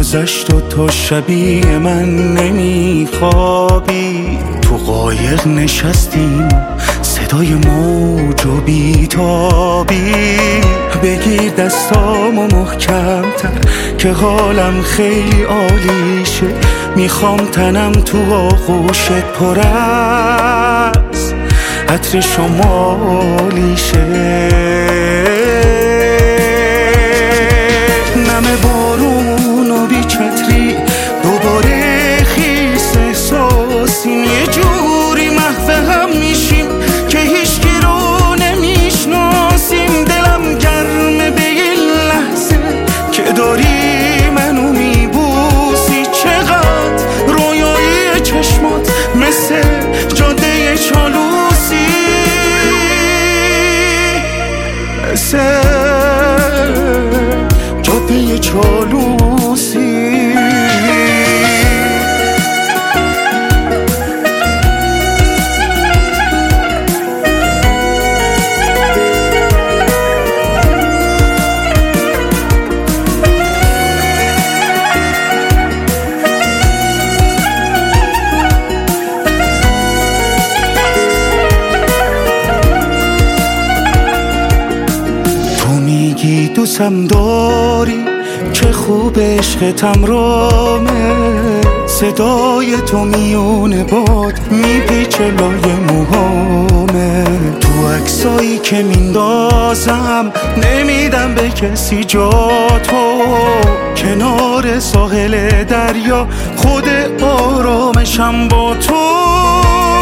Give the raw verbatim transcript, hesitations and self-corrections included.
گذشت و تو شبیه من نمیخوابی. تو قایق نشستیم صدای موج و بیتابی. بگیر دستامو محکمتر که حالم خیلی عالیشه. میخوام تنم تو آغوشت پر از عطر شمالیشه. نم بارون و بی چتری دوباره خیس احساسیم. یه جوری محو هم میشیم که هیچکی رو نمیشناسیم. دلم گرمه به این لحظه که داری منو میبوسی. چقدر رویایی چشمات مثل جاده چالوسی، مثل جاده چالوسی. میگی دوستم داری چه خوب عشقتم رامه. صدای تو میونه باد میپیچه لای موهامه. تو عکسایی که میندازم نمیدم به کسی جا تو. کنار ساحل دریا خود آرامشم با تو.